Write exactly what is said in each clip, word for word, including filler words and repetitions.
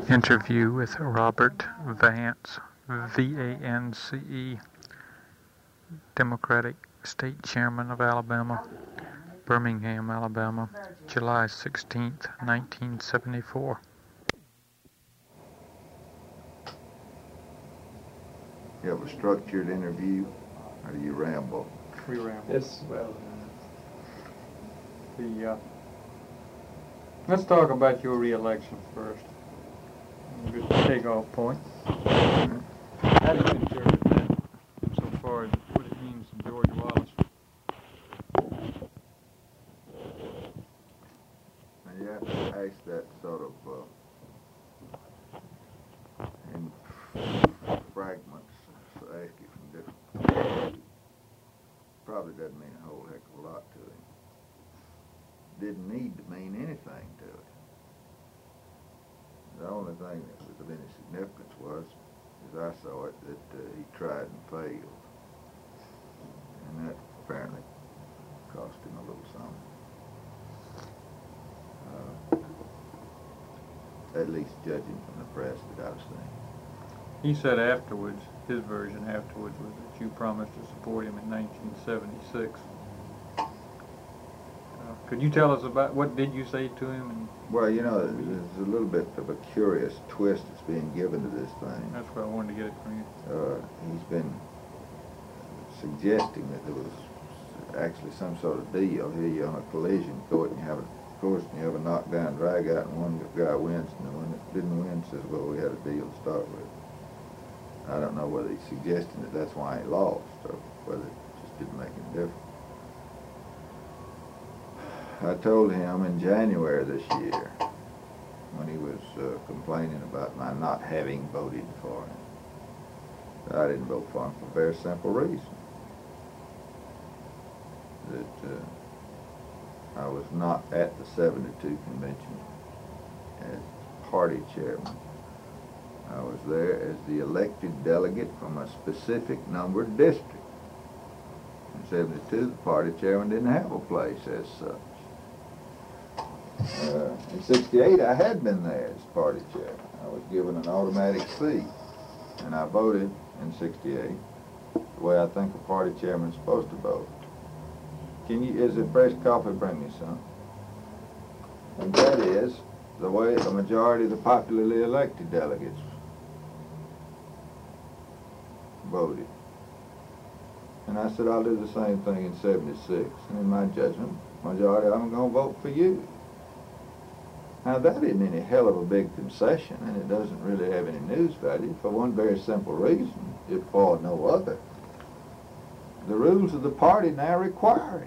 Interview with Robert Vance, V A N C E, Democratic State Chairman of Alabama, Birmingham, Alabama, July sixteenth, nineteen seventy-four. You have a structured interview, or do you ramble? We ramble. It's, well, The, uh, let's talk about your re-election first. Good take-off point. How do you interpret that insofar as what it means to George Wallace? And you have to ask that sort of uh, in fragments, so ask it from different. Probably doesn't mean a whole heck of a lot to him. Didn't need to mean anything to it. The only thing that was of any significance was, as I saw it, that uh, he tried and failed. And that apparently cost him a little something. Uh, at least judging from the press that I've seen. He said afterwards, his version afterwards was that you promised to support him in nineteen seventy-six. Could you tell us about, what did you say to him? And well, you know, there's a little bit of a curious twist that's being given to this thing. That's where I wanted to get it from you. Uh, he's been suggesting that there was actually some sort of deal. Here you're on a collision court and you have a course and you have a knockdown drag out and one guy wins and the one that didn't win says, well, we had a deal to start with. I don't know whether he's suggesting that that's why he lost or whether it just didn't make any difference. I told him in January this year, when he was uh, complaining about my not having voted for him, that I didn't vote for him for a very simple reason. That uh, I was not at the seventy-two convention as party chairman. I was there as the elected delegate from a specific numbered district. In seventy-two, the party chairman didn't have a place as such. Uh, in sixty-eight, I had been there as party chairman. I was given an automatic seat, and I voted in sixty-eight the way I think a party chairman's supposed to vote. Can you, is it fresh coffee? Bring me some. And that is the way a majority of the popularly elected delegates voted. And I said, I'll do the same thing in seventy-six. And in my judgment, majority of them are going to vote for you. Now, that isn't any hell of a big concession, and it doesn't really have any news value for one very simple reason, if for no other. The rules of the party now require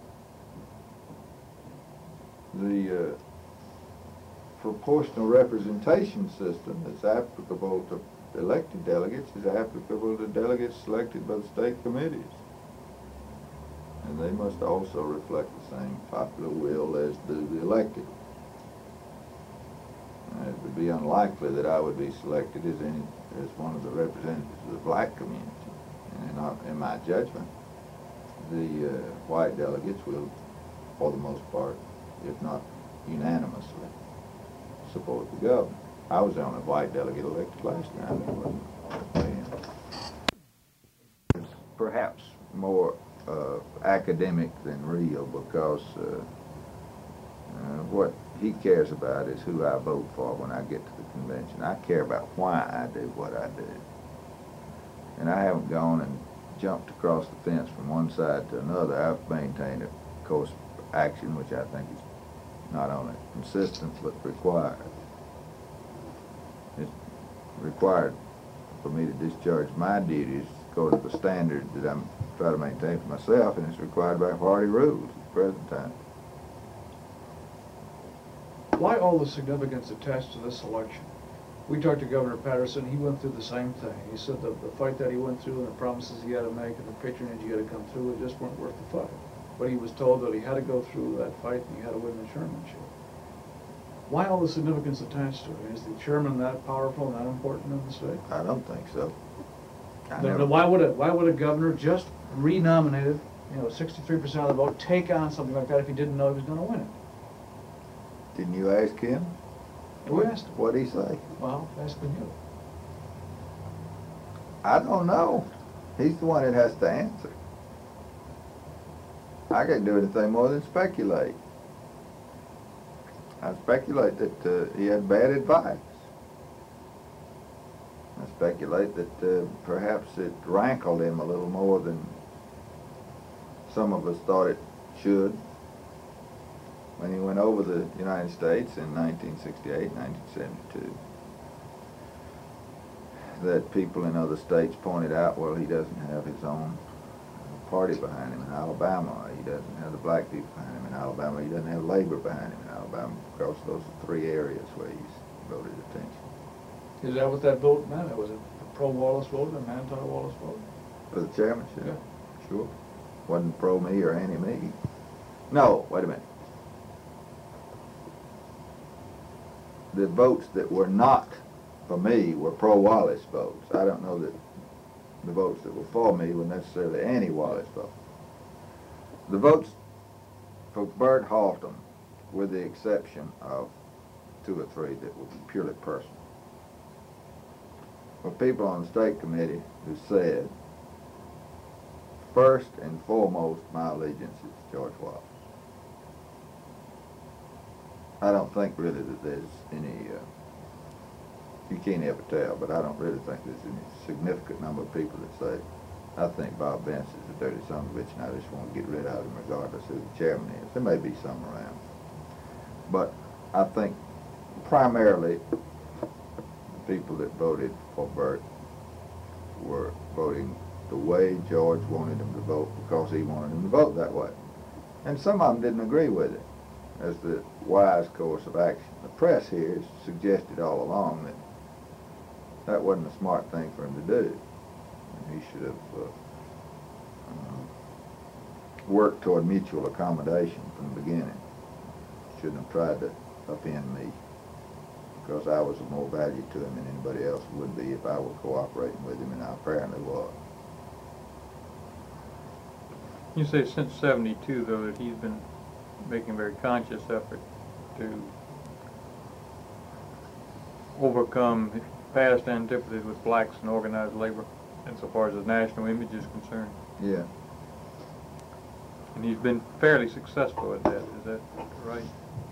it. The uh, proportional representation system that's applicable to elected delegates is applicable to delegates selected by the state committees. And they must also reflect the same popular will as do the elected. And it would be unlikely that I would be selected as any as one of the representatives of the black community. And in, our, in my judgment, the uh, white delegates will, for the most part, if not unanimously, support the governor. I was the only white delegate elected last time. It wasn't. It's perhaps more uh, academic than real because uh, uh, what he cares about is who I vote for when I get to the convention. I care about why I do what I do. And I haven't gone and jumped across the fence from one side to another. I've maintained a course of action which I think is not only consistent but required. It's required for me to discharge my duties according to the standard that I'm trying to maintain for myself, and it's required by party rules at the present time. why all the significance attached to this election? We talked to Governor Patterson. He went through the same thing. He said the, the fight that he went through and the promises he had to make and the patronage he had to come through, it just weren't worth the fight. But he was told that he had to go through that fight and he had to win the chairmanship. Why all the significance attached to it? Is the chairman that powerful and that important in the state? I don't think so. I Then, never, then why would a why would a governor just renominated, you know, sixty-three percent of the vote, take on something like that if he didn't know he was going to win it? Didn't you ask him? We asked him. What'd he say? Well, asking you. I don't know. He's the one that has to answer. I can't do anything more than speculate. I speculate that uh, he had bad advice. I speculate that uh, perhaps it rankled him a little more than some of us thought it should when he went over the United States in nineteen sixty-eight, nineteen seventy-two. That people in other states pointed out, well, he doesn't have his own party behind him in Alabama. He doesn't have the black people behind him in Alabama. He doesn't have labor behind him in Alabama, because those are three areas where he's voted attention. Is that what that vote meant? Was it a pro-Wallace vote and an anti-Wallace vote? For the chairmanship? Yeah. Sure. Wasn't pro me or anti me. No, wait a minute. The votes that were not for me were pro-Wallace votes. I don't know that the votes that were for me were necessarily anti-Wallace votes. The votes for Bert Haltom, with the exception of two or three that were purely personal, were people on the state committee who said, first and foremost, my allegiance is to George Wallace. I don't think really that there's any, uh, you can't ever tell, but I don't really think there's any significant number of people that say, I think Bob Benz is a dirty son of a bitch and I just want to get rid of him regardless of who the chairman is. There may be some around. But I think primarily the people that voted for Bert were voting the way George wanted them to vote because he wanted them to vote that way. And some of them didn't agree with it as the wise course of action. The press here has suggested all along that that wasn't a smart thing for him to do. And he should have uh, uh, worked toward mutual accommodation from the beginning. Shouldn't have tried to upend me, because I was of more value to him than anybody else would be if I were cooperating with him, and I apparently was. You say since seventy-two, though, that he's been making a very conscious effort to overcome past antipathies with blacks and organized labor, insofar as his national image is concerned. Yeah. And he's been fairly successful at that, is that right?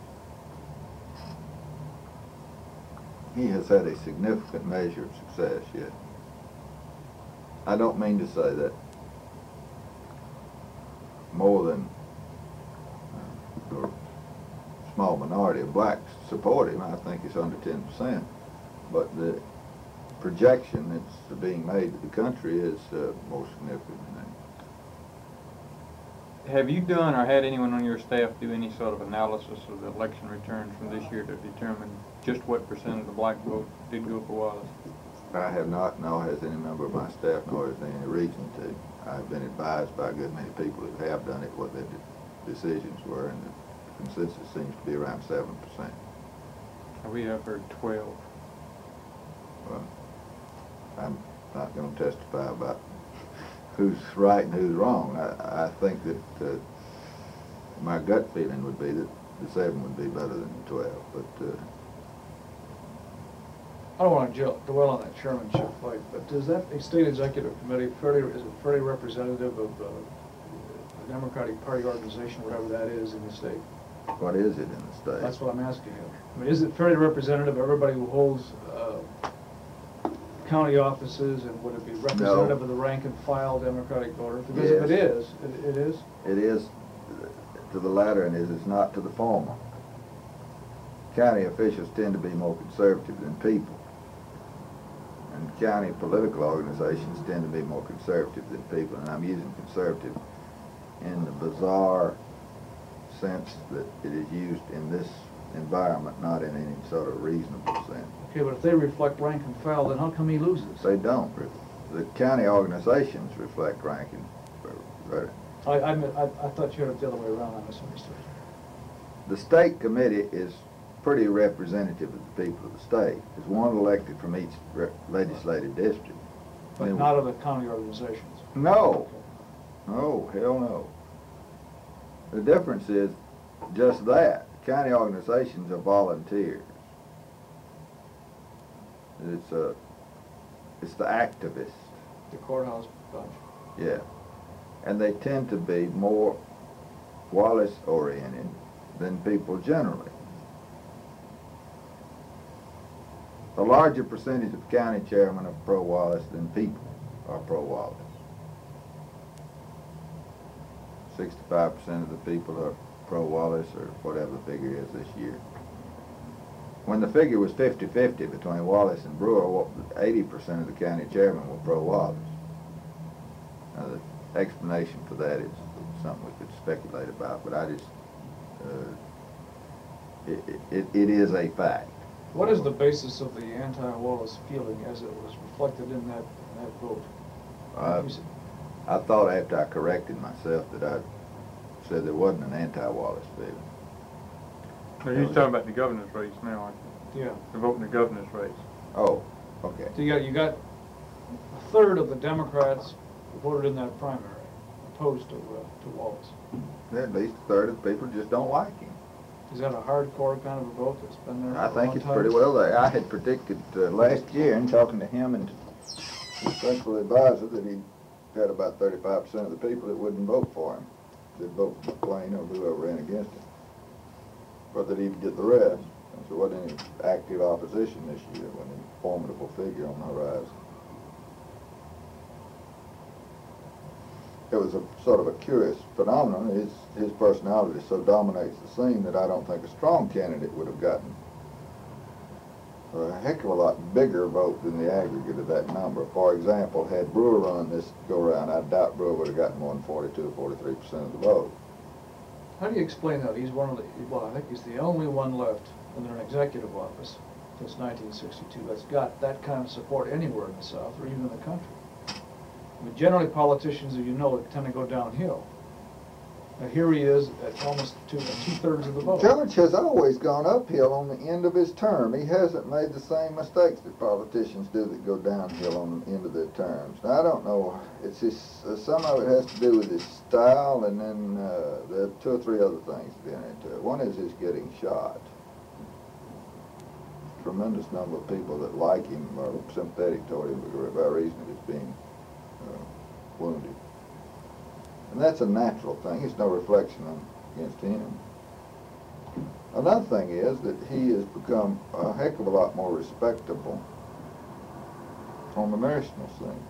He has had a significant measure of success yet. I don't mean to say that more than uh, a small minority of blacks support him. I think it's under ten percent. But the projection that's being made to the country is uh, more significant than that. Have you done or had anyone on your staff do any sort of analysis of the election returns from this year to determine just what percent of the black vote did go for Wallace? I have not, nor has any member of my staff, nor has any reason to. I've been advised by a good many people who have done it what their de decisions were, and the consensus seems to be around seven percent. We have heard twelve. Well, I'm not going to testify about who's right and who's wrong. I, I think that uh, my gut feeling would be that the seven would be better than the twelve, but uh, I don't want to dwell on that chairmanship fight, but is that a state executive committee fairly, is it fairly representative of uh, the Democratic Party organization, whatever that is in the state? what is it in the state? That's what I'm asking you. I mean, is it fairly representative of everybody who holds uh, county offices, and would it be representative No. of the rank and file Democratic voter? Because if it Yes. is, it, it is. It is to the latter, and it is not to the former. County officials tend to be more conservative than people. And county political organizations tend to be more conservative than people, and I'm using conservative in the bizarre sense that it is used in this environment, not in any sort of reasonable sense. Okay, but if they reflect rank and file, then how come he loses? They don't. The county organizations reflect ranking. I, I, I, I thought you had it the other way around. I misunderstood. The state committee is pretty representative of the people of the state. There's one elected from each re legislative district. But And not of the county organizations. No. No, hell no. The difference is just that. County organizations are volunteers. It's a, it's the activists, The courthouse bunch. yeah. And they tend to be more Wallace-oriented than people generally. A larger percentage of county chairmen are pro-Wallace than people are pro-Wallace. sixty-five percent of the people are pro-Wallace, or whatever the figure is this year. When the figure was fifty fifty between Wallace and Brewer, eighty percent of the county chairmen were pro-Wallace. Now, the explanation for that is something we could speculate about, but I just, uh, it, it, it is a fact. What is the basis of the anti-Wallace feeling as it was reflected in that, in that vote? Uh, I thought after I corrected myself that I said there wasn't an anti-Wallace feeling. Now, you're talking about the governor's race now, aren't you? Yeah. The vote in the governor's race. Oh, okay. So you got, you got a third of the Democrats who voted in that primary opposed to, uh, to Wallace. At least a third of the people just don't like him. Is that a hardcore kind of a vote that's been there for I a think long it's time? pretty well there. I had predicted uh, last year in talking to him and his principal advisor that he had about thirty-five percent of the people that wouldn't vote for him. They'd vote for McLean or whoever ran against him. But that he'd get the rest. And so there wasn't any active opposition this year, wasn't any formidable figure on the horizon. It was a sort of a curious phenomenon. His, his personality so dominates the scene that I don't think a strong candidate would have gotten a heck of a lot bigger vote than the aggregate of that number. For example, had Brewer run this go-round, I doubt Brewer would have gotten more than forty-two or forty-three percent of the vote. How do you explain that? He's one of the, well, I think he's the only one left under an executive office since nineteen sixty-two that's got that kind of support anywhere in the South or even in the country. I mean, generally politicians, as you know, tend to go downhill. Now here he is at almost two, two-thirds of the vote. George has always gone uphill on the end of his term. He hasn't made the same mistakes that politicians do that go downhill on the end of their terms. Now, I don't know. It's his, uh, some of it has to do with his style, and then uh, there are two or three other things that enter into it. One is his getting shot. Tremendous number of people that like him are sympathetic toward him by reason of his being uh, wounded. And that's a natural thing. It's no reflection on, against him. Another thing is that he has become a heck of a lot more respectable on the national scene.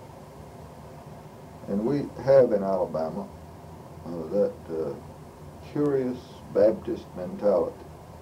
And we have in Alabama uh, that uh, curious Baptist mentality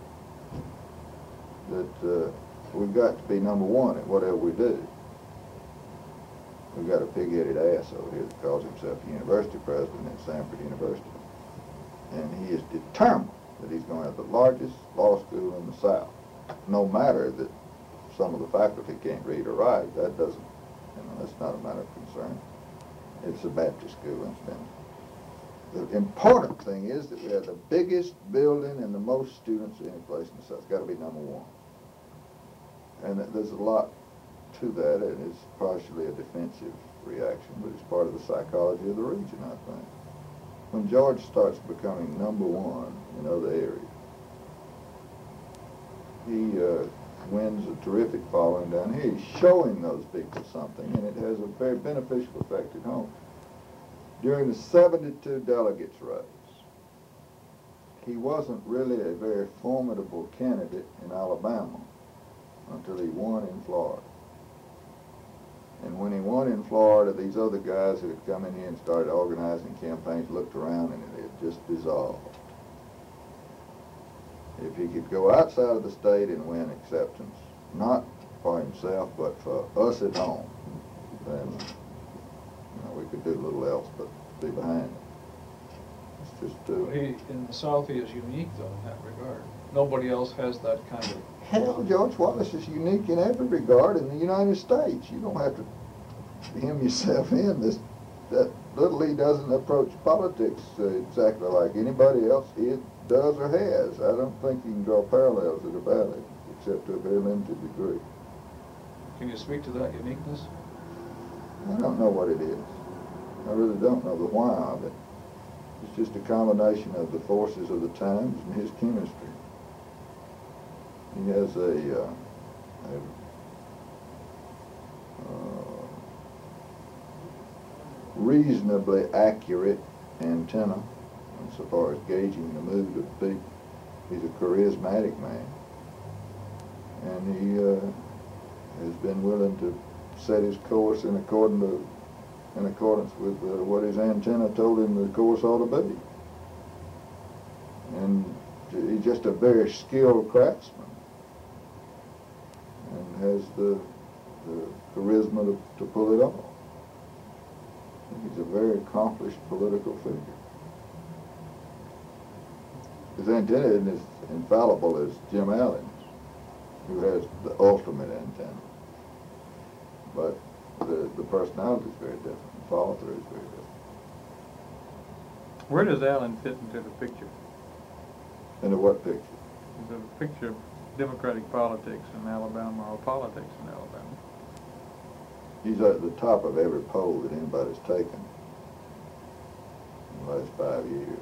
that uh, we've got to be number one at whatever we do. We've got a pig-headed ass over here that calls himself a university president at Samford University. And he is determined that he's going to have the largest law school in the South. No matter that some of the faculty can't read or write, that doesn't, you know, that's not a matter of concern. It's a Baptist school, incidentally. The important thing is that we have the biggest building and the most students any place in the South. It's got to be number one. And there's a lot to that, and it's partially a defensive reaction, but it's part of the psychology of the region, I think. When George starts becoming number one in other areas, he uh, wins a terrific following down here. He's showing those people something, and it has a very beneficial effect at home. During the seventy-two delegates race, he wasn't really a very formidable candidate in Alabama until he won in Florida. And when he won in Florida, these other guys who had come in here and started organizing campaigns looked around and it had just dissolved. If he could go outside of the state and win acceptance, not for himself, but for us at home, then you know, we could do little else but be behind him. It's just too... He, in the South, he is unique, though, in that regard. Nobody else has that kind of... Hell, George Wallace is unique in every regard in the United States. You don't have to hem yourself in. This, that little he doesn't approach politics uh, exactly like anybody else it does or has. I don't think you can draw parallels that are valid, except to a very limited degree. Can you speak to that uniqueness? I don't know what it is. I really don't know the why of it. It's just a combination of the forces of the times and his chemistry. He has a, uh, a reasonably accurate antenna so far as gauging the mood of the people. He's a charismatic man, and he uh, has been willing to set his course in according to, in accordance with uh, what his antenna told him the course ought to be. And he's just a very skilled craftsman, and has the, the charisma to, to pull it off. He's a very accomplished political figure. His antenna isn't as infallible as Jim Allen's, who has the ultimate antenna. But the, the personality is very different. The follow-through is very different. Where does Allen fit into the picture? Into what picture? The picture of Democratic politics in Alabama, or politics in Alabama. He's at the top of every poll that anybody's taken in the last five years.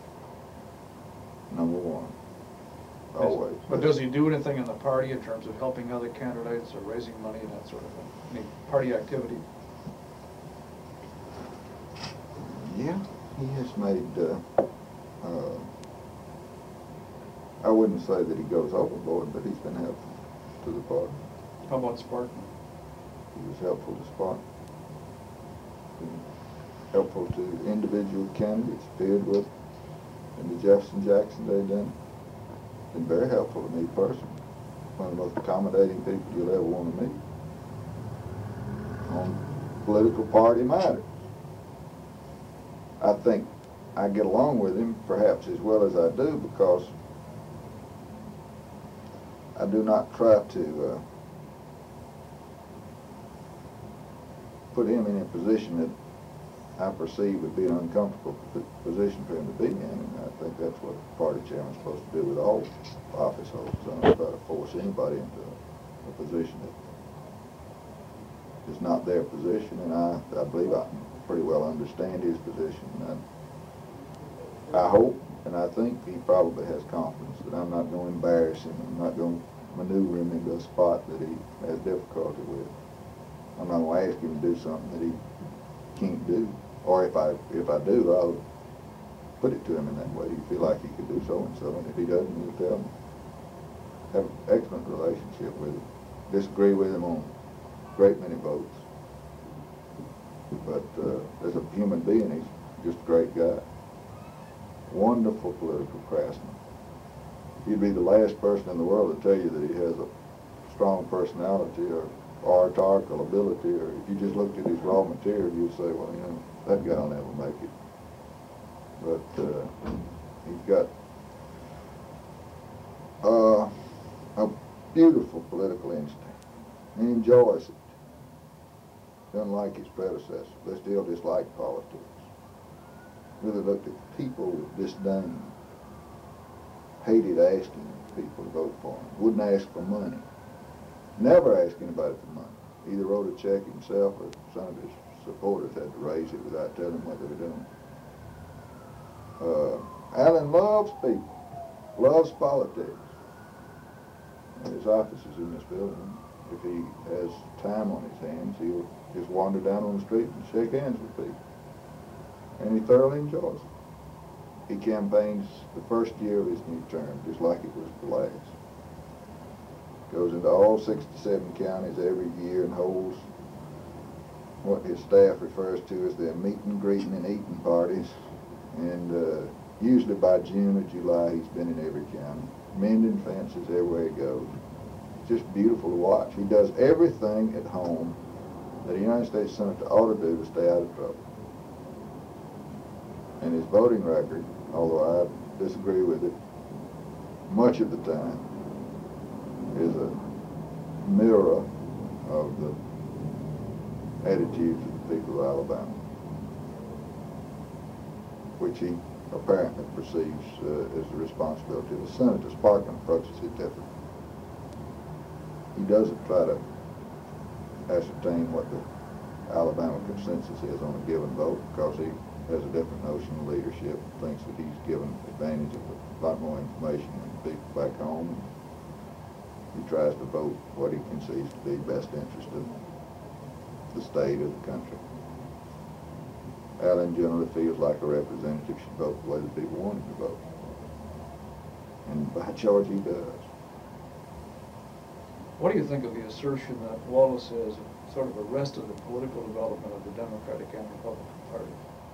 Number one. Always. But does he do anything in the party in terms of helping other candidates or raising money and that sort of thing? I mean, party activity? Yeah, he has made, uh, uh, I wouldn't say that he goes overboard, but he's been helpful to the party. How about Spartan? He was helpful to Spartan. Been helpful to individual candidates, appeared with in the Jefferson Jackson Day dinner. Been very helpful to me personally. One of the most accommodating people you'll ever want to meet on political party matters. I think I get along with him perhaps as well as I do because I do not try to uh, put him in a position that I perceive would be an uncomfortable position for him to be in, and I think that's what the party chairman's supposed to do with all office holders. I don't try to force anybody into a, a position that is not their position, and I, I believe I pretty well understand his position. And I, I hope, and I think he probably has confidence that I'm not going to embarrass him, I'm not going to maneuver him into a spot that he has difficulty with. I'm not going to ask him to do something that he can't do. Or if I if I do, I'll put it to him in that way. You feel like he could do so and so, and if he doesn't, he'll tell me. Have an excellent relationship with him. Disagree with him on a great many votes. But uh, as a human being, he's just a great guy. Wonderful political craftsman. He'd be the last person in the world to tell you that he has a strong personality or oratorical ability, or if you just looked at his raw material, you'd say, well, you know, that guy'll never make it. But uh, he's got uh, a beautiful political instinct. He enjoys it. Doesn't like his predecessors. They still dislike politics. Really looked at people with disdain. Hated asking people to vote for him. Wouldn't ask for money. Never asked anybody for money. Either wrote a check himself or some of his supporters had to raise it without telling him what they were doing. Uh, Allen loves people, loves politics. And his office is in this building. If he has time on his hands, he'll just wander down on the street and shake hands with people. And he thoroughly enjoys it. He campaigns the first year of his new term, just like it was the last. Goes into all sixty-seven counties every year and holds what his staff refers to as their meet and greeting and eating parties. And uh, usually by June or July, he's been in every county, mending fences everywhere he goes. It's just beautiful to watch. He does everything at home that a United States Senator ought to do to stay out of trouble. And his voting record, although I disagree with it much of the time, is a mirror of the attitudes of the people of Alabama, which he apparently perceives uh, as the responsibility of the senator. Sparkman approaches it differently. He doesn't try to ascertain what the Alabama consensus is on a given vote, because he has a different notion of leadership and thinks that he's given advantage of a lot more information than the people back home. He tries to vote what he conceives to be best interest of the state or the country. Allen generally feels like a representative should vote the way the people want him to vote. And by George, he does. What do you think of the assertion that Wallace has sort of arrested the political development of the Democratic and Republican parties?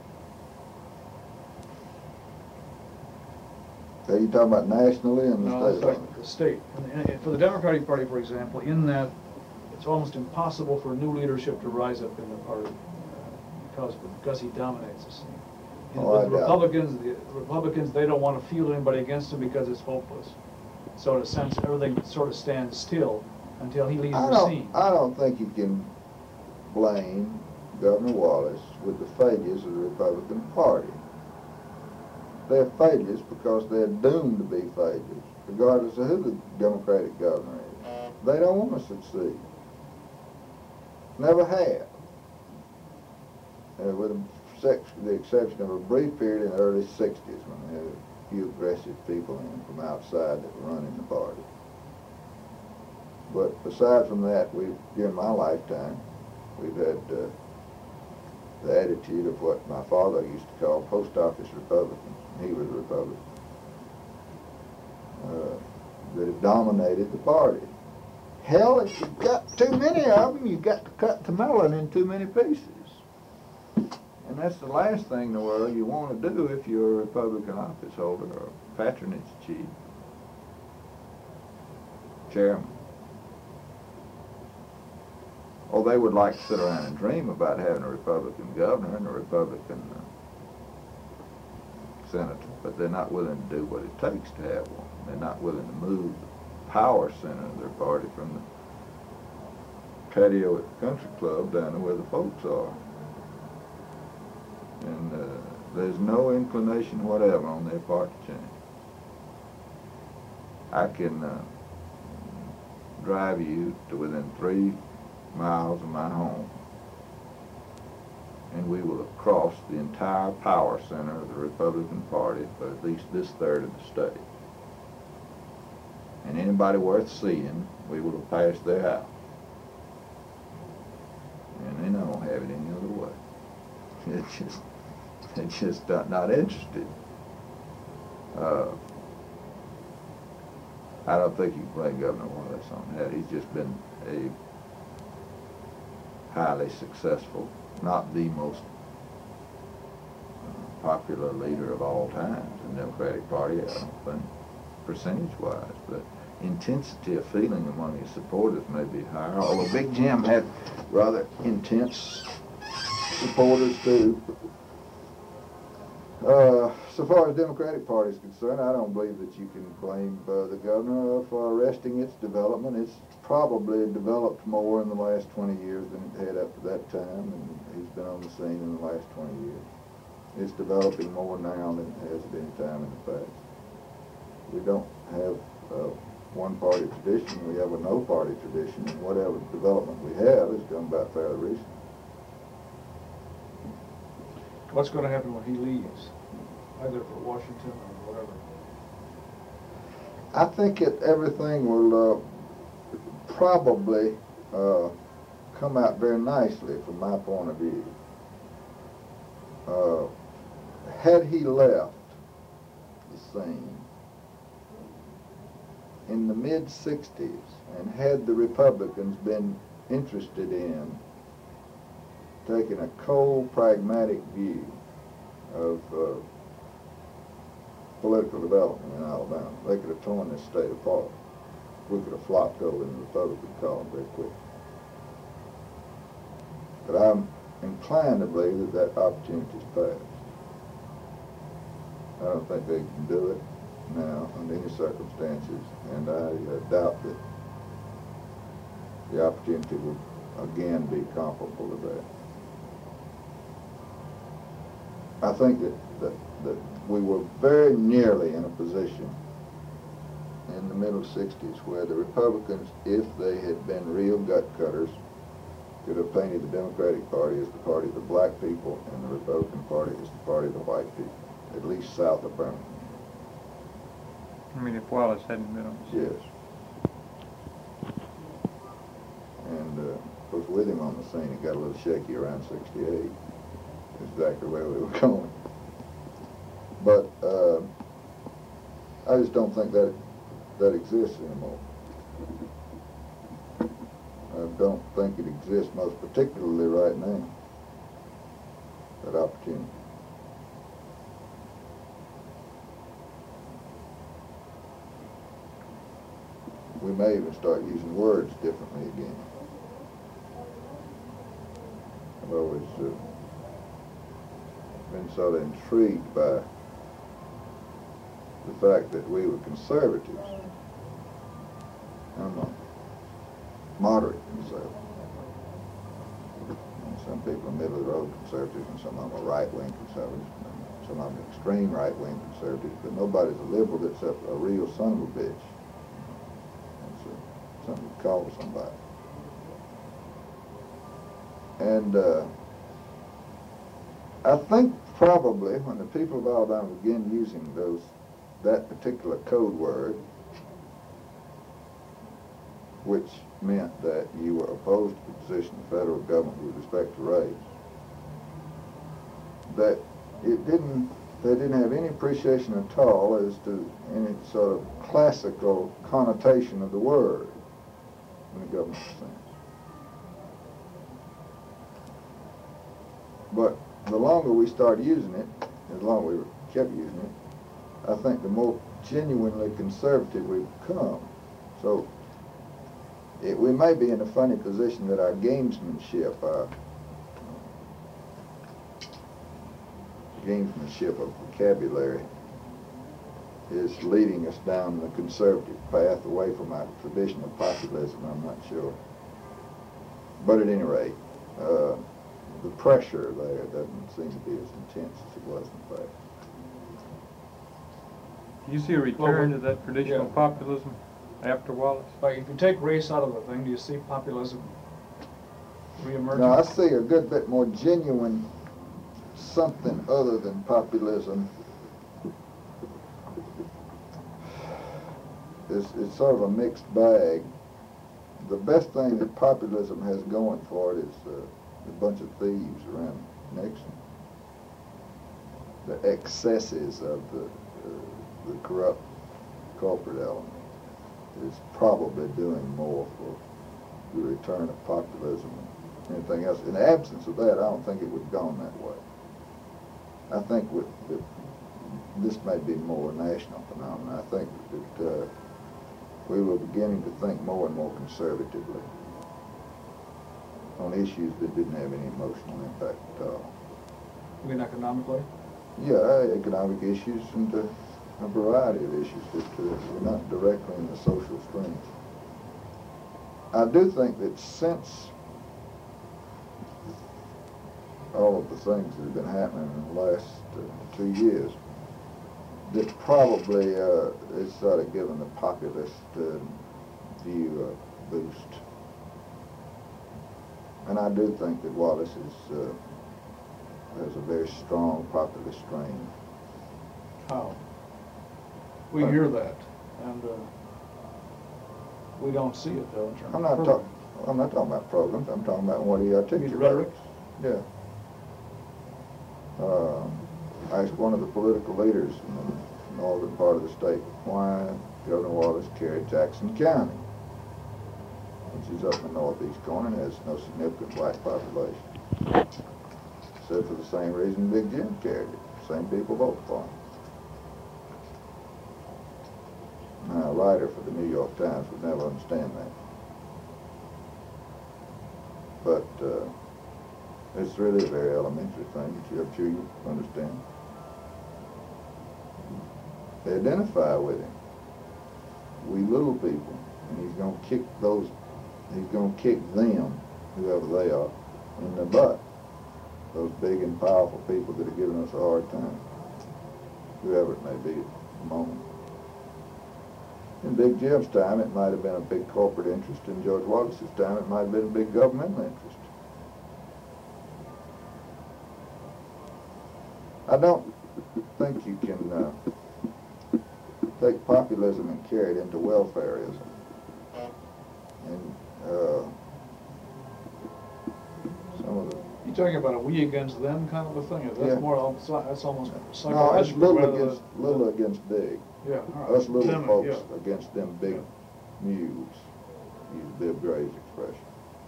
Are you talking about nationally and the No, state it's level? like the state. And, and for the Democratic Party, for example, in that it's almost impossible for new leadership to rise up in the party uh, because because he dominates the scene. And Oh, I with the doubt it. Republicans, the Republicans, they don't want to field anybody against him because it's hopeless. So in a sense, everything sort of stands still until he leaves I the don't, scene. I don't think you can blame Governor Wallace with the failures of the Republican Party. They're failures because they're doomed to be failures, regardless of who the Democratic governor is. They don't want to succeed. Never have. Uh, with the, sex, the exception of a brief period in the early sixties when they had a few aggressive people in from outside that were running the party. But aside from that, we during my lifetime, we've had uh, the attitude of what my father used to call post office Republicans. He was a Republican. Uh, that have dominated the party. Hell, if you've got too many of them, you've got to cut the melon in too many pieces. And that's the last thing in the world you want to do if you're a Republican office holder or patronage chief, chairman. Oh, they would like to sit around and dream about having a Republican governor and a Republican uh, senator, but they're not willing to do what it takes to have one. They're not willing to move the power center of their party from the patio at the country club down to where the folks are. And uh, there's no inclination whatever on their part to change. I can uh, drive you to within three miles of my home, and we will have crossed the entire power center of the Republican Party for at least this third of the state. And anybody worth seeing, we will have passed their house. And they don't have it any other way. It's just, they're just not, not interested. Uh, I don't think you can blame Governor Wallace on that. He's just been a highly successful, not the most uh, popular leader of all times in the Democratic Party, I don't think, percentage-wise, but intensity of feeling among his supporters may be higher, although Big Jim had rather intense supporters too. Uh, so far as the Democratic Party is concerned, I don't believe that you can blame uh, the governor for arresting its development. It's probably developed more in the last twenty years than it had up to that time, and he's been on the scene in the last twenty years. It's developing more now than it has at any time in the past. We don't have a one-party tradition. We have a no-party tradition, and whatever development we have has come about fairly recently. What's going to happen when he leaves, either for Washington or whatever? I think that everything will uh, probably uh, come out very nicely from my point of view. Uh, had he left the scene in the mid sixties and had the Republicans been interested in taking a cold, pragmatic view of uh, political development in Alabama, they could have torn this state apart. We could have flopped over in the Republican column very quickly. But I'm inclined to believe that that opportunity's passed. I don't think they can do it now under any circumstances, and I uh, doubt that the opportunity will again be comparable to that. I think that, that, that we were very nearly in a position in the middle sixties where the Republicans, if they had been real gut cutters, could have painted the Democratic Party as the party of the black people and the Republican Party as the party of the white people, at least south of Birmingham. I mean, if Wallace hadn't been on the scene. Yes. And uh, of course, with him on the scene, it got a little shaky around sixty-eight. exactly where we were going. But uh, I just don't think that that exists anymore. I don't think it exists, most particularly right now, that opportunity. We may even start using words differently again. I've always uh, been sort of intrigued by the fact that we were conservatives. I'm a moderate conservative. And some people are middle of the road conservatives, and some of them are right-wing conservatives, and some of them are extreme right-wing conservatives, but nobody's a liberal that's a, a real son of a bitch. That's a, something to call somebody. And uh, I think probably when the people of Alabama began using those that particular code word, which meant that you were opposed to the position of the federal government with respect to race, that it didn't, they didn't have any appreciation at all as to any sort of classical connotation of the word in the government sense. But the longer we started using it, as long as we kept using it, I think the more genuinely conservative we've become. So it, we may be in a funny position that our gamesmanship, our gamesmanship of vocabulary is leading us down the conservative path away from our traditional populism, I'm not sure. But at any rate, uh, the pressure there doesn't seem to be as intense as it was in the past. Do you see a return Well, when- to that traditional yeah. populism after Wallace? Like, if you take race out of the thing, do you see populism reemerging? Now, I see a good bit more genuine something other than populism. It's, it's sort of a mixed bag. The best thing that populism has going for it is uh, a bunch of thieves around Nixon. The excesses of the, uh, the corrupt corporate element is probably doing more for the return of populism than anything else. In the absence of that, I don't think it would have gone that way. I think with, with, this may be more a national phenomenon. I think that uh, we were beginning to think more and more conservatively on issues that didn't have any emotional impact at all. You mean economically? Yeah, economic issues and uh, a variety of issues that uh, were not directly in the social stream. I do think that since all of the things that have been happening in the last uh, two years, that probably uh, it's sort of given the populist uh, view a boost. And I do think that Wallace is, uh, has a very strong populist strain. How? We hear that, and uh, we don't see it though in terms I'm of not talking. I'm not talking about programs. I'm talking about what he You mean articulates. rhetoric? Yeah. Um, I asked one of the political leaders in the northern part of the state why Governor Wallace carried Jackson County, which is up in the northeast corner and has no significant black population. Said for the same reason Big Jim carried it. Same people vote for him. Now, a writer for the New York Times would never understand that. But uh, it's really a very elementary thing that I'm sure you understand. They identify with him. We little people, and he's going to kick those, he's going to kick them, whoever they are, in the butt. Those big and powerful people that are giving us a hard time, whoever it may be at the moment. In Big Jim's time, it might have been a big corporate interest. In George Wallace's time, it might have been a big governmental interest. I don't think you can uh, take populism and carry it into welfareism. And uh, some of the You're talking about a we against them kind of a thing. That's Yeah. more, al- so- that's almost No, it's psychological little rather against, than. little against big. Yeah, all right. Us little Them, folks yeah. against them big mules, use Bill Gray's expression.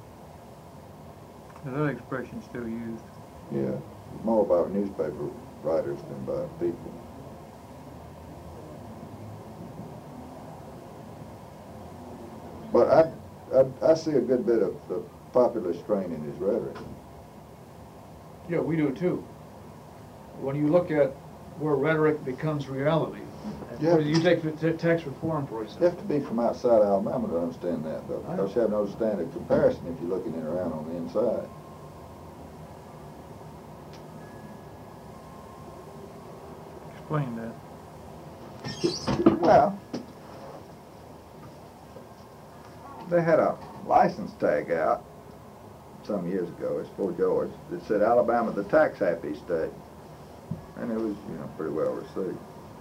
Is that expression still used? Yeah, more by newspaper writers than by people. But I, I, I see a good bit of the popular strain in his rhetoric. Yeah, we do too. When you look at where rhetoric becomes reality, Yeah. you take the ta- tax reform, for You example. have to be from outside Alabama to understand that, though, I because you have no standard comparison if you're looking it around on the inside. Explain that. Well, they had a license tag out some years ago, it's for George, that said Alabama the tax happy state. And it was, you know, pretty well received.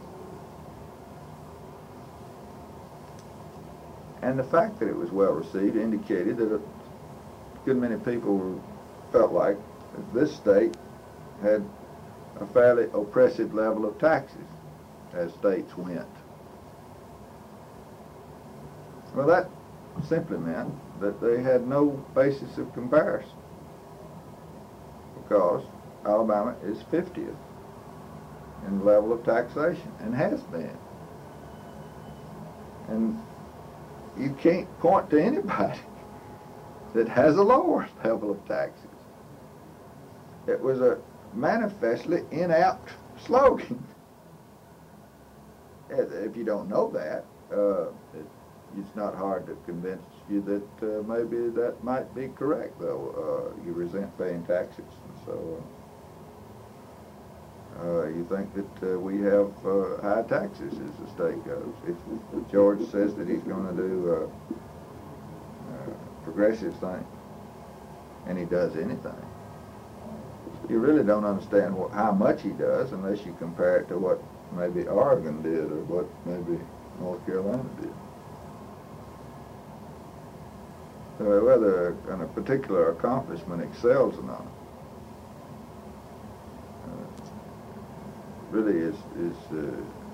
And the fact that it was well received indicated that a good many people were, felt like that this state had a fairly oppressive level of taxes as states went. Well, that simply meant that they had no basis of comparison because Alabama is fiftieth in the level of taxation and has been. And you can't point to anybody that has a lower level of taxes. It was a manifestly inapt slogan. If you don't know that, uh, it, it's not hard to convince you that uh, maybe that might be correct, though. Uh, you resent paying taxes, and so uh, uh, you think that uh, we have uh, high taxes as the state goes. If George says that he's going to do a, a progressive thing, and he does anything, you really don't understand what, how much he does unless you compare it to what maybe Oregon did or what maybe North Carolina did. So whether a particular accomplishment excels or not uh, really is, is uh,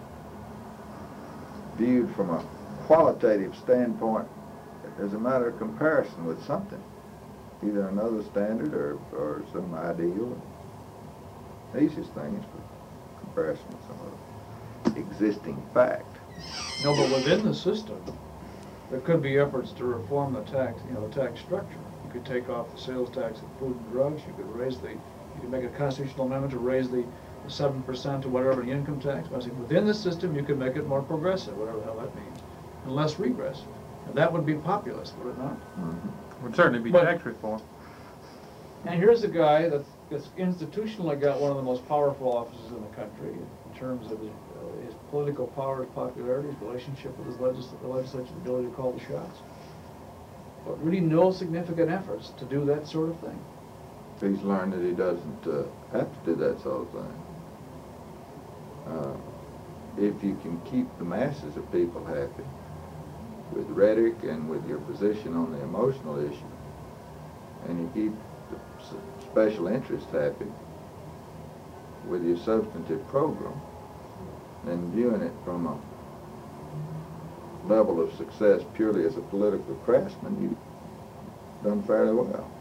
viewed from a qualitative standpoint as a matter of comparison with something, either another standard or, or some ideal. The easiest thing is for comparison with some other existing fact. No, but within the system, there could be efforts to reform the tax, you know, the tax structure. You could take off the sales tax of food and drugs. You could raise the, you could make a constitutional amendment to raise the seven percent to whatever the income tax. I say within the system, you could make it more progressive, whatever the hell that means, and less regressive. And that would be populist, would it not? Mm-hmm. Would certainly be But- tax reform. And here's a guy that's, that's institutionally got one of the most powerful offices in the country in terms of his, uh, his political power, his popularity, his relationship with his legis the legislature's ability to call the shots. But really no significant efforts to do that sort of thing. He's learned that he doesn't uh, have to do that sort of thing. Uh, if you can keep the masses of people happy with rhetoric and with your position on the emotional issue, and you keep the s- special interest happy with your substantive program, then viewing it from a level of success purely as a political craftsman, you've done fairly well.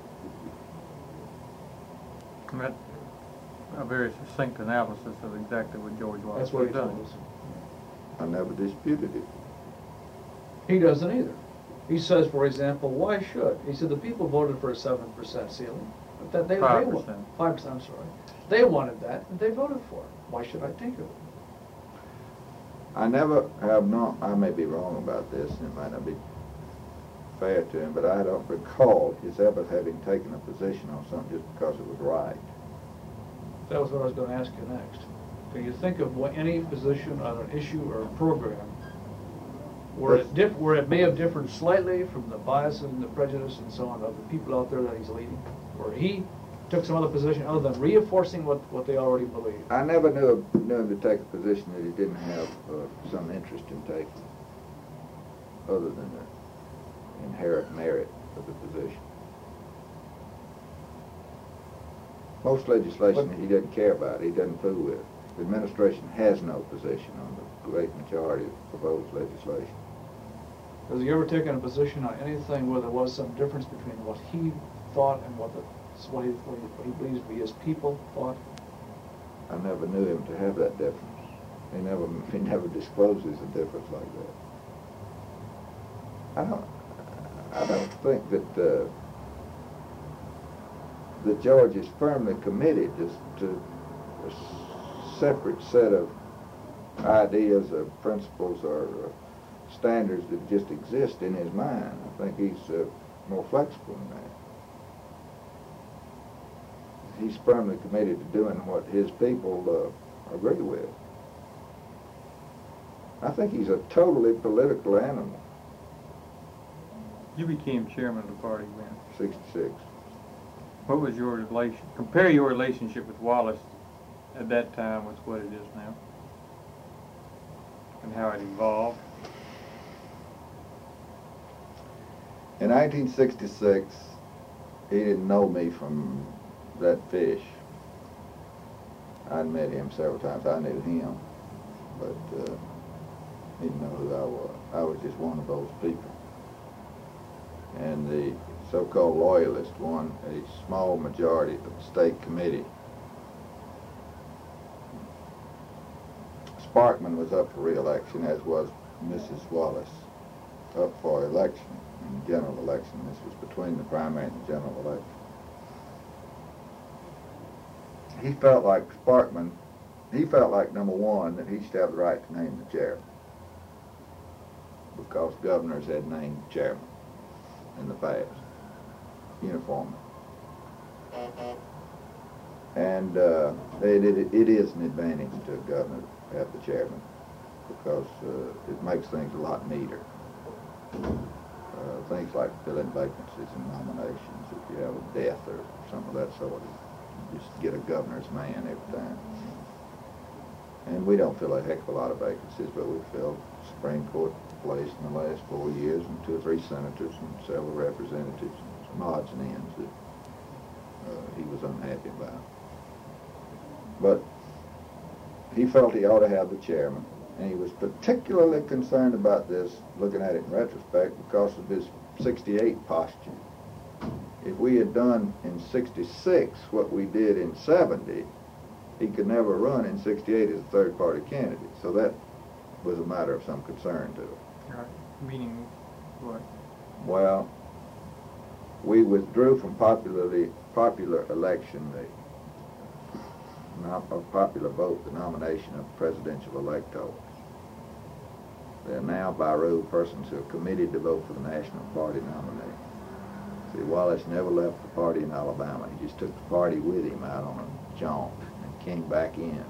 That, a very succinct analysis of exactly what George Wallace That's what he has told done. us. I never disputed it. He doesn't either. He says, for example, why should? He said the people voted for a seven percent ceiling. But that they, they Five wa- percent. Five percent, I'm sorry. They wanted that, and they voted for it. Why should I think of it? I never have not, I may be wrong about this, and it might not be fair to him, but I don't recall his ever having taken a position on something just because it was right. That was what I was going to ask you next. Can you think of what, any position on an issue or a program where it, diff, where it may have differed slightly from the biases and the prejudice and so on of the people out there that he's leading? Where he took some other position other than reinforcing what, what they already believe? I never knew, knew him to take a position that he didn't have uh, some interest in taking, other than the inherent merit of the position. Most legislation he doesn't care about, he doesn't fool with. The administration has no position on the great majority of proposed legislation. Has he ever taken a position on anything where there was some difference between what he thought and what the, what he, what he, what he believes to be his people thought? I never knew him to have that difference. He never, he never discloses a difference like that. I don't, I don't think that uh, that George is firmly committed to, to a separate set of ideas or principles or uh, standards that just exist in his mind. I think he's uh, more flexible than that. He's firmly committed to doing what his people uh, agree with. I think he's a totally political animal. You became chairman of the party when? sixty-six. What was your relation, compare your relationship with Wallace at that time with what it is now? And how it evolved? In nineteen sixty-six, he didn't know me from that fish. I'd met him several times. I knew him, but uh, he didn't know who I was. I was just one of those people. And the so-called loyalist won a small majority of the state committee. Sparkman was up for re-election, as was Missus Wallace, up for election in the general election. This was between the primary and the general election. He felt like Sparkman, he felt like, number one, that he should have the right to name the chairman, because governors had named chairman in the past, uniformly. And uh, it, it, it is an advantage to a governor to have the chairman, because uh, it makes things a lot neater. Uh, things like filling vacancies and nominations, if you have a death or something of that sort, you just get a governor's man every time. And we don't fill a heck of a lot of vacancies, but we filled Supreme Court place in the last four years, and two or three senators and several representatives, and some odds and ends that uh, he was unhappy about. But he felt he ought to have the chairman, and he was particularly concerned about this, looking at it in retrospect, because of his sixty-eight posture. If we had done in sixty-six what we did in seventy, he could never run in sixty-eight as a third-party candidate. So that was a matter of some concern to him. Right. Meaning what? Well, we withdrew from popularly popular election, the not a popular vote, the nomination of presidential electors. They're now by rule persons who are committed to vote for the National Party nominee. See, Wallace never left the party in Alabama. He just took the party with him out on a jaunt and came back in.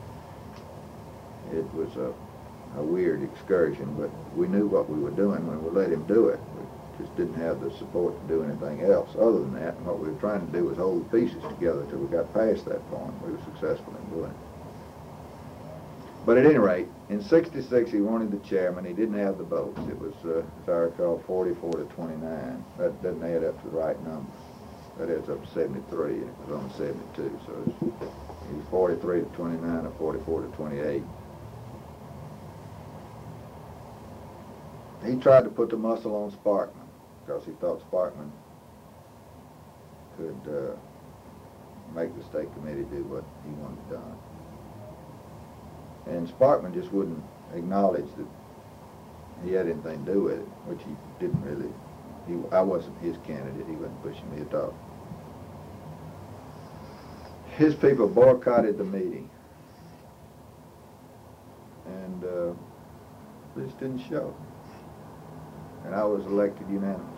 It was a a weird excursion, but we knew what we were doing when we let him do it. We just didn't have the support to do anything else other than that, and what we were trying to do was hold the pieces together till we got past that point. We were successful in doing it. But at any rate, in sixty-six he wanted the chairman. He didn't have the votes. It was, uh, as I recall, forty-four to twenty-nine. That doesn't add up to the right number. That adds up to seventy-three, and it was only seventy-two, so it was, it was forty-three to twenty-nine or forty-four to twenty-eight. He tried to put the muscle on Sparkman, because he thought Sparkman could uh, make the state committee do what he wanted done. And Sparkman just wouldn't acknowledge that he had anything to do with it, which he didn't really. He, I wasn't his candidate. He wasn't pushing me at all. His people boycotted the meeting, and uh, this didn't show. And I was elected unanimously.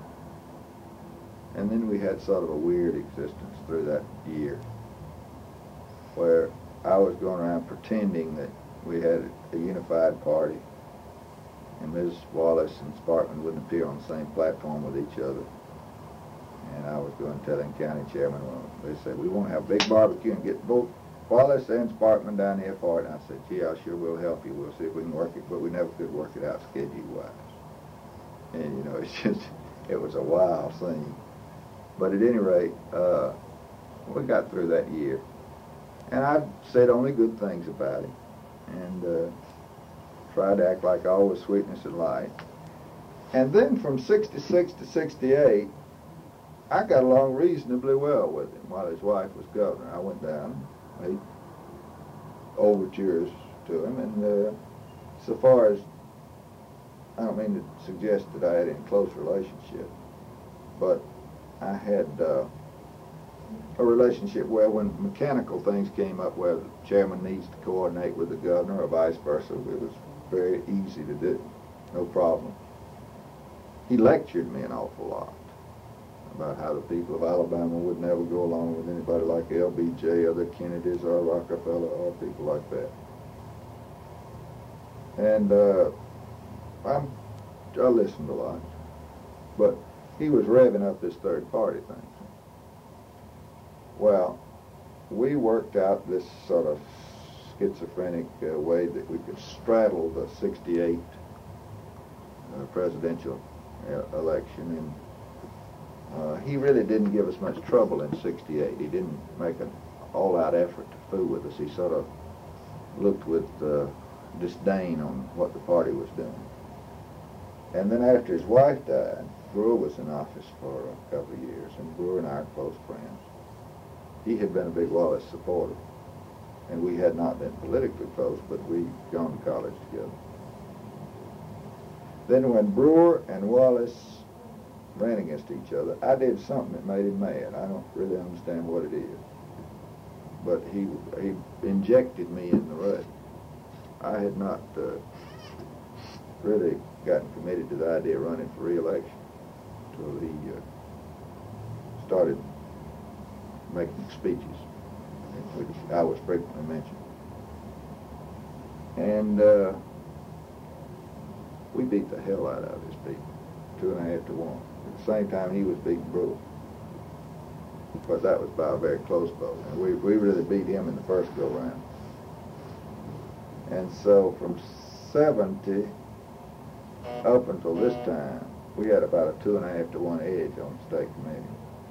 And then we had sort of a weird existence through that year, where I was going around pretending that we had a unified party, and Miz Wallace and Sparkman wouldn't appear on the same platform with each other. And I was going telling county chairman, well, they said, we want to have a big barbecue and get both Wallace and Sparkman down here for it. And I said, gee, I sure will help you. We'll see if we can work it, but we never could work it out schedule-wise. And, you know, it's just, it was a wild scene. But at any rate, uh, we got through that year. And I said only good things about him, and uh, tried to act like all was sweetness and light. And then from sixty-six to sixty-eight, I got along reasonably well with him while his wife was governor. I went down and made overtures to him, and uh, so far as, I don't mean to suggest that I had any close relationship, but I had uh, a relationship where when mechanical things came up where the chairman needs to coordinate with the governor or vice versa, it was very easy to do, no problem. He lectured me an awful lot about how the people of Alabama would never go along with anybody like L B J or the Kennedys or Rockefeller or people like that. And uh, I'm, I listened a lot, but he was revving up this third party thing. Well, we worked out this sort of schizophrenic uh, way that we could straddle the sixty-eight uh, presidential uh, election, and uh, he really didn't give us much trouble in sixty-eight. He didn't make an all-out effort to fool with us. He sort of looked with uh, disdain on what the party was doing. And then after his wife died, Brewer was in office for a couple of years, and Brewer and I are close friends. He had been a big Wallace supporter, and we had not been politically close, but we'd gone to college together. Then when Brewer and Wallace ran against each other, I did something that made him mad. I don't really understand what it is, but he he injected me in the race. I had not uh, really gotten committed to the idea of running for re-election until he uh, started making speeches, in which I was frequently mentioned. And uh, we beat the hell out of his people, two and a half to one. At the same time, he was beating Brewer. But that was by a very close vote. And we, we really beat him in the first go-round. And so from seventy up until this time, we had about a two and a half to one edge on the state committee.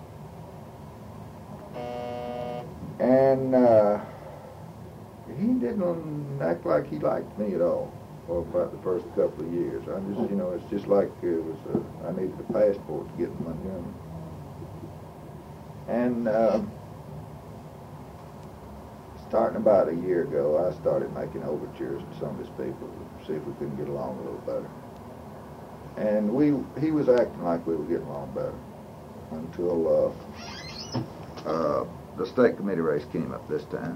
And uh, he didn't act like he liked me at all for about the first couple of years. I just, you know, it's just like it was a, I needed a passport to get to Montgomery. And uh, starting about a year ago, I started making overtures to some of his people to see if we couldn't get along a little better. And we, he was acting like we were getting along better until uh, uh, the state committee race came up this time.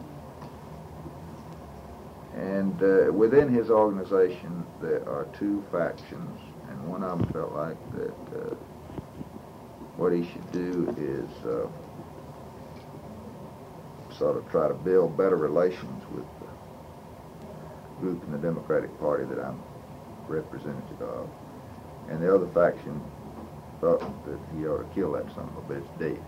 And uh, within his organization, there are two factions, and one of them felt like that uh, what he should do is uh, sort of try to build better relations with the group in the Democratic Party that I'm representative of. And the other faction thought that he ought to kill that son of a bitch dead.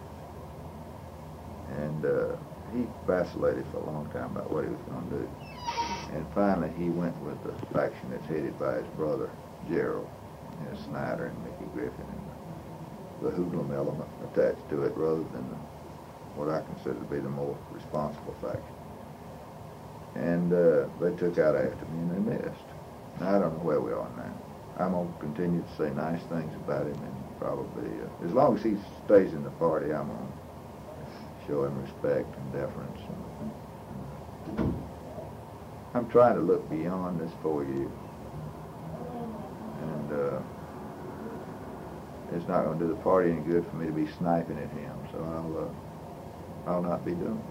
And uh, he vacillated for a long time about what he was going to do. And finally he went with the faction that's headed by his brother, Gerald, you know, Snyder and Mickey Griffin, and the, the hoodlum element attached to it rather than the, what I consider to be the more responsible faction. And uh, they took out after me and they missed. Now, I don't know where we are now. I'm going to continue to say nice things about him, and probably, uh, as long as he stays in the party, I'm going to show him respect and deference. And I'm trying to look beyond this four years. And uh, it's not going to do the party any good for me to be sniping at him, so I'll, uh, I'll not be doing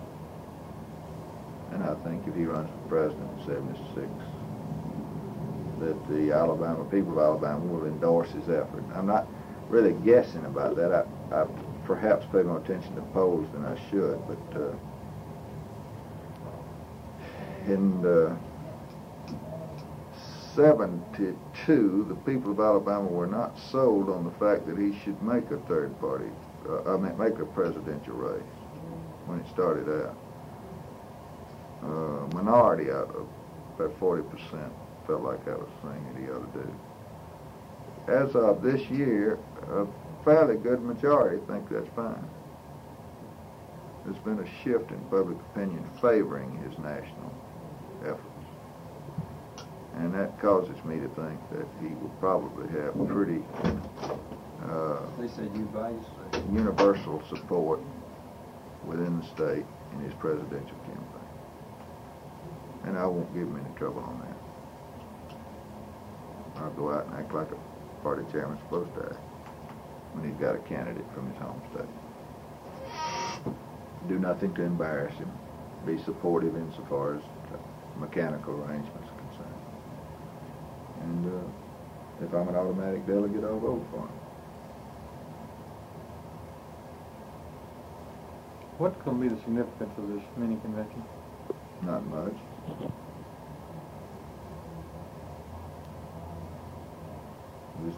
it. And I think if he runs for president in seventy-six, that the Alabama, people of Alabama will endorse his effort. I'm not really guessing about that. I, I perhaps pay more attention to polls than I should, but uh, in uh, seventy-two, the people of Alabama were not sold on the fact that he should make a third party, uh, I mean, make a presidential race when it started out. Uh, minority out of about forty percent felt like that was the thing that he ought to do. As of this year, a fairly good majority think that's fine. there's been a shift in public opinion favoring his national efforts. And that causes me to think that he will probably have pretty uh, They said you guys say. universal support within the state in his presidential campaign. And I won't give him any trouble on that. I'll go out and act like a party chairman's supposed to act when he's got a candidate from his home state. Do nothing to embarrass him. Be supportive insofar as mechanical arrangements are concerned. And uh, if I'm an automatic delegate, I'll vote for him. What's going to be the significance of this mini convention? Not much. Just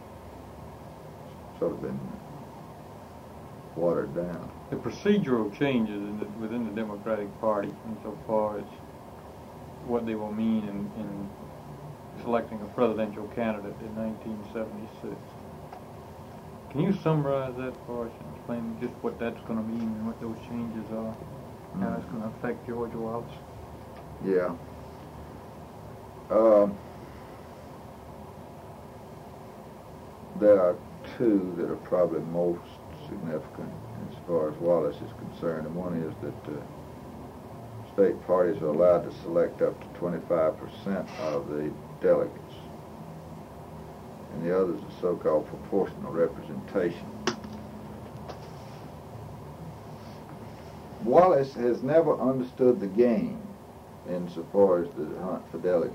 sort of been watered down. The procedural changes in the, within the Democratic Party insofar as what they will mean in, in selecting a presidential candidate in nineteen seventy-six. Can you summarize that for us and explain just what that's going to mean and what those changes are, mm-hmm. how it's going to affect George Wallace? Yeah. Um, there are two that are probably most significant as far as Wallace is concerned, and one is that uh, state parties are allowed to select up to twenty-five percent of the delegates, and the other is the so-called proportional representation. Wallace has never understood the game insofar as the hunt for delegates.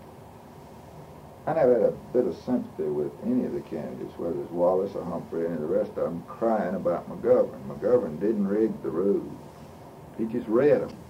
I never had a bit of sympathy with any of the candidates, whether it's Wallace or Humphrey or any of the rest of them, crying about McGovern. McGovern didn't rig the rules. He just read them.